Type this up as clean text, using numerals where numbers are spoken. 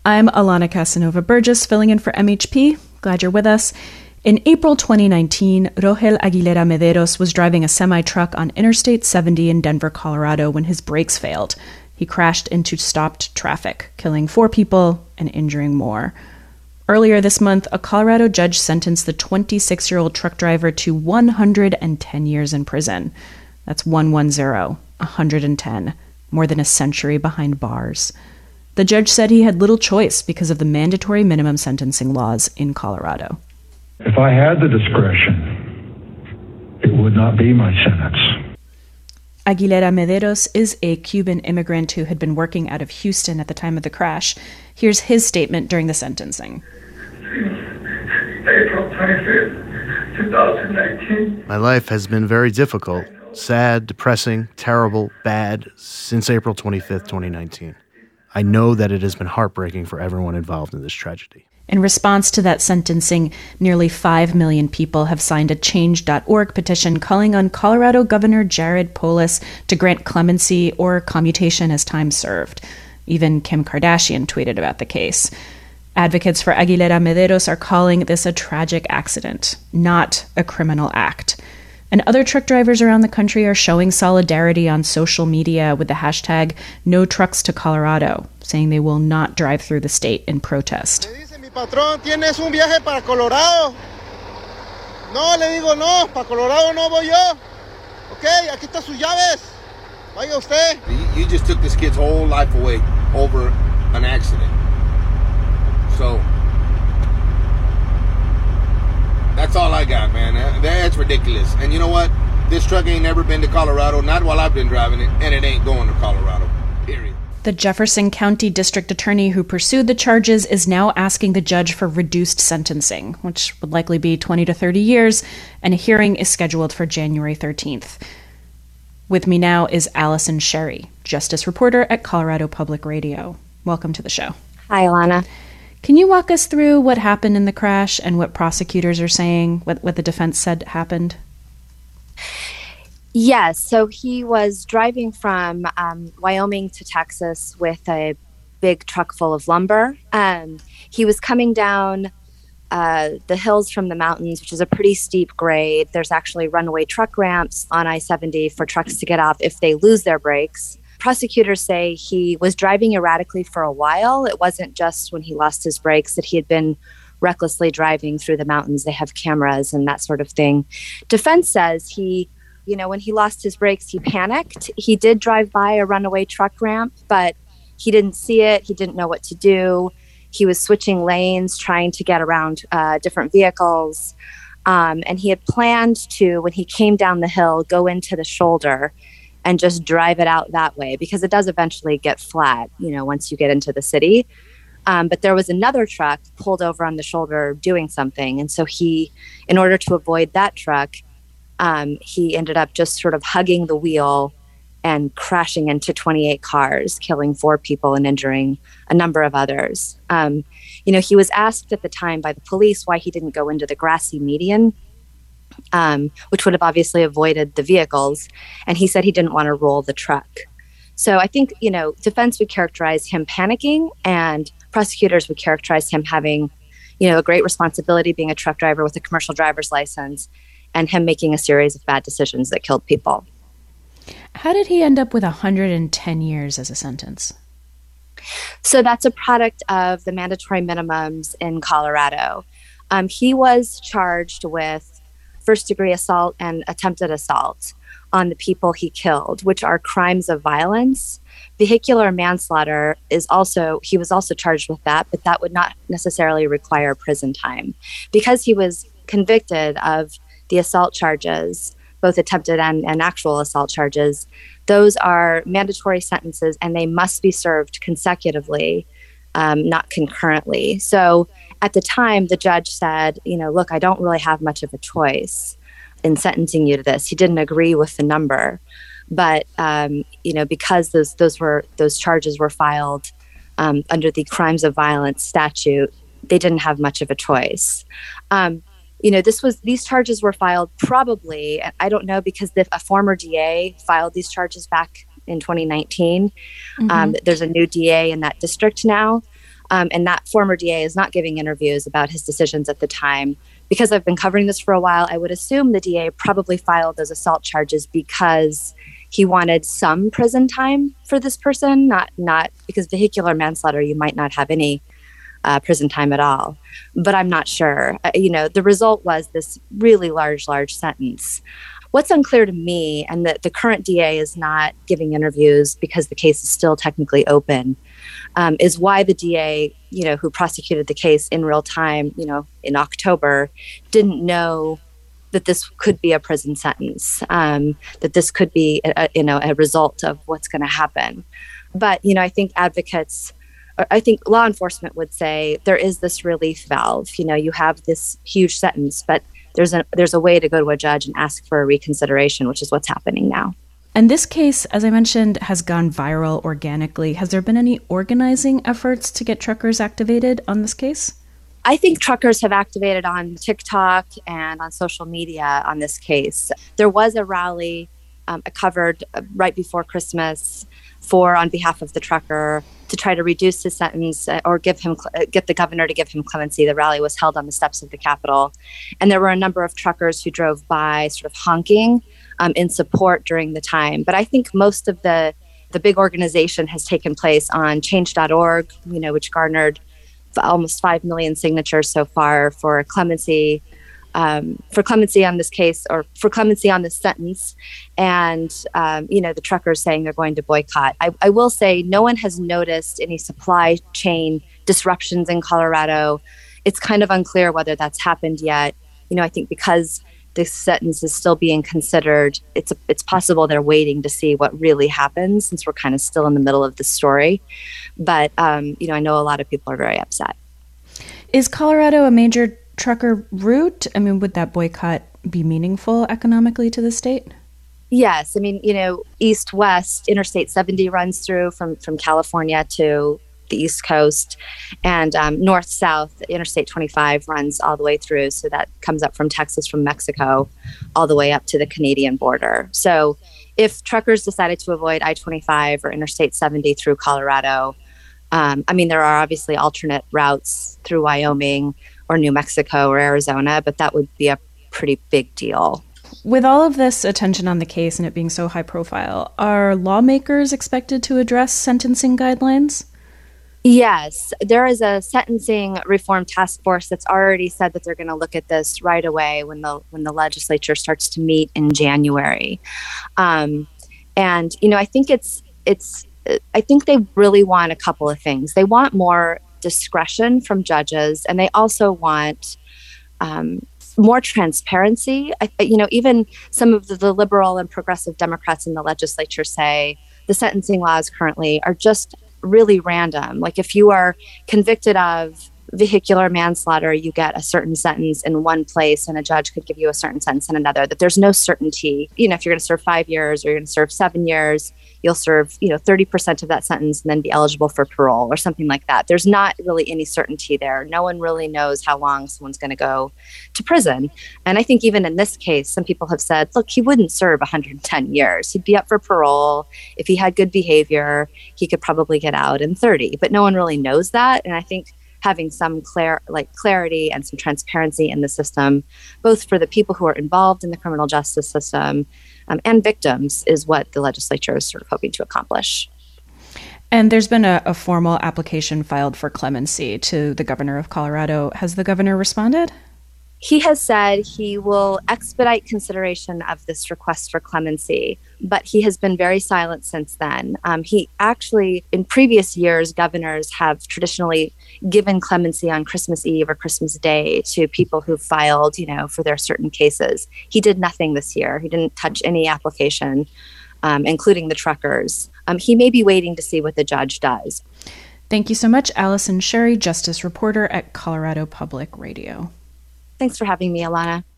I'm Alana Casanova Burgess, filling in for MHP. Glad you're with us. In April 2019, Rogel Aguilera Mederos was driving a semi-truck on Interstate 70 in Denver, Colorado, when his brakes failed. He crashed into stopped traffic, killing 4 people and injuring more. Earlier this month, a Colorado judge sentenced the 26-year-old truck driver to 110 years in prison. That's 110, more than a century behind bars. The judge said he had little choice because of the mandatory minimum sentencing laws in Colorado. If I had the discretion, it would not be my sentence. Aguilera Mederos is a Cuban immigrant who had been working out of Houston at the time of the crash. Here's his statement during the sentencing. April 25th, 2019. My life has been very difficult, sad, depressing, terrible, bad, since April 25th, 2019. I know that it has been heartbreaking for everyone involved in this tragedy. In response to that sentencing, nearly 5 million people have signed a Change.org petition calling on Colorado Governor Jared Polis to grant clemency or commutation as time served. Even Kim Kardashian tweeted about the case. Advocates for Aguilera Mederos are calling this a tragic accident, not a criminal act. And other truck drivers around the country are showing solidarity on social media with the hashtag #NoTrucksToColorado, saying they will not drive through the state in protest. Patrón, ¿tienes un viaje para Colorado? No, le digo no, para Colorado no voy yo. Okay, aquí están sus llaves. Vaya usted. You just took this kid's whole life away over an accident. So, that's all I got, man. That's ridiculous. And you know what? This truck ain't never been to Colorado, not while I've been driving it, and it ain't going to Colorado, period. The Jefferson County District Attorney who pursued the charges is now asking the judge for reduced sentencing, which would likely be 20 to 30 years, and a hearing is scheduled for January 13th. With me now is Allison Sherry, justice reporter at Colorado Public Radio. Welcome to the show. Hi, Alana. Can you walk us through what happened in the crash and what prosecutors are saying, what the defense said happened? Yes, so he was driving from Wyoming to Texas with a big truck full of lumber. He was coming down the hills from the mountains, which is a pretty steep grade. There's actually runaway truck ramps on I-70 for trucks to get off if they lose their brakes. Prosecutors say he was driving erratically for a while. It wasn't just when he lost his brakes that he had been recklessly driving through the mountains. They have cameras and that sort of thing. Defense says when he lost his brakes, he panicked. He did drive by a runaway truck ramp, but he didn't see it. He didn't know what to do. He was switching lanes, trying to get around different vehicles. And he had planned to, when he came down the hill, go into the shoulder and just drive it out that way, because it does eventually get flat, once you get into the city. But there was another truck pulled over on the shoulder doing something. And so he, in order to avoid that truck, he ended up just sort of hugging the wheel and crashing into 28 cars, killing 4 people and injuring a number of others. He was asked at the time by the police why he didn't go into the grassy median, which would have obviously avoided the vehicles. And he said he didn't want to roll the truck. So I think, defense would characterize him panicking, and prosecutors would characterize him having, a great responsibility, being a truck driver with a commercial driver's license, and him making a series of bad decisions that killed people. How did he end up with 110 years as a sentence? So that's a product of the mandatory minimums in Colorado. He was charged with first-degree assault and attempted assault on the people he killed, which are crimes of violence. Vehicular manslaughter he was also charged with that, but that would not necessarily require prison time. Because he was convicted of the assault charges, both attempted and actual assault charges, those are mandatory sentences and they must be served consecutively, not concurrently. So at the time, the judge said, look, I don't really have much of a choice in sentencing you to this. He didn't agree with the number, but because those charges were filed under the crimes of violence statute, they didn't have much of a choice. These charges were filed probably, I don't know, because a former DA filed these charges back in 2019. Mm-hmm. There's a new DA in that district now. And that former DA is not giving interviews about his decisions at the time. Because I've been covering this for a while, I would assume the DA probably filed those assault charges because he wanted some prison time for this person, not because vehicular manslaughter, you might not have any prison time at all. But I'm not sure. The result was this really large sentence. What's unclear to me, and the current DA is not giving interviews because the case is still technically open, is why the DA, who prosecuted the case in real time, in October, didn't know that this could be a prison sentence, that this could be a result of what's going to happen. But, I think law enforcement would say there is this relief valve. You have this huge sentence, but there's a way to go to a judge and ask for a reconsideration, which is what's happening now. And this case, as I mentioned, has gone viral organically. Has there been any organizing efforts to get truckers activated on this case? I think truckers have activated on TikTok and on social media on this case. There was a rally covered right before Christmas on behalf of the trucker to try to reduce his sentence or get the governor to give him clemency. The rally was held on the steps of the Capitol. And there were a number of truckers who drove by sort of honking in support during the time. But I think most of the big organization has taken place on change.org, which garnered almost 5 million signatures so far for clemency on this case, or for clemency on this sentence. And, the truckers saying they're going to boycott. I will say no one has noticed any supply chain disruptions in Colorado. It's kind of unclear whether that's happened yet. I think because this sentence is still being considered, it's possible they're waiting to see what really happens since we're kind of still in the middle of the story. But, I know a lot of people are very upset. Is Colorado a major trucker route? Would that boycott be meaningful economically to the state? Yes. East-west, Interstate 70 runs through from California to the East Coast, and north-south, Interstate 25 runs all the way through. So that comes up from Texas, from Mexico, all the way up to the Canadian border. So if truckers decided to avoid I-25 or Interstate 70 through Colorado, there are obviously alternate routes through Wyoming or New Mexico or Arizona, but that would be a pretty big deal. With all of this attention on the case and it being so high profile, are lawmakers expected to address sentencing guidelines? Yes, there is a sentencing reform task force that's already said that they're going to look at this right away when the legislature starts to meet in January. I think they really want a couple of things. They want more discretion from judges, and they also want more transparency. Even some of the liberal and progressive Democrats in the legislature say the sentencing laws currently are just really random. Like if you are convicted of vehicular manslaughter, you get a certain sentence in one place and a judge could give you a certain sentence in another, that there's no certainty. If you're going to serve 5 years or you're going to serve 7 years, you'll serve, 30% of that sentence and then be eligible for parole or something like that. There's not really any certainty there. No one really knows how long someone's going to go to prison. And I think even in this case, some people have said, look, he wouldn't serve 110 years. He'd be up for parole. If he had good behavior, he could probably get out in 30. But no one really knows that. And I think having some clarity and some transparency in the system, both for the people who are involved in the criminal justice system and victims, is what the legislature is sort of hoping to accomplish. And there's been a formal application filed for clemency to the governor of Colorado. Has the governor responded? He has said he will expedite consideration of this request for clemency, but he has been very silent since then. He actually, in previous years, governors have traditionally given clemency on Christmas Eve or Christmas Day to people who filed, for their certain cases. He did nothing this year. He didn't touch any application, including the truckers. He may be waiting to see what the judge does. Thank you so much, Allison Sherry, justice reporter at Colorado Public Radio. Thanks for having me, Alana.